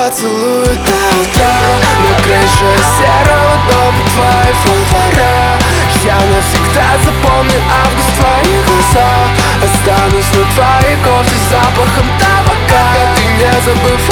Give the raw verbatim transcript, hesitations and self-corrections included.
поцелуй до утра. На крыше серого дома твои фонаря. Я навсегда запомню август в твоих глазах. Останусь на твоей кофе с запахом табака. Ты не забывай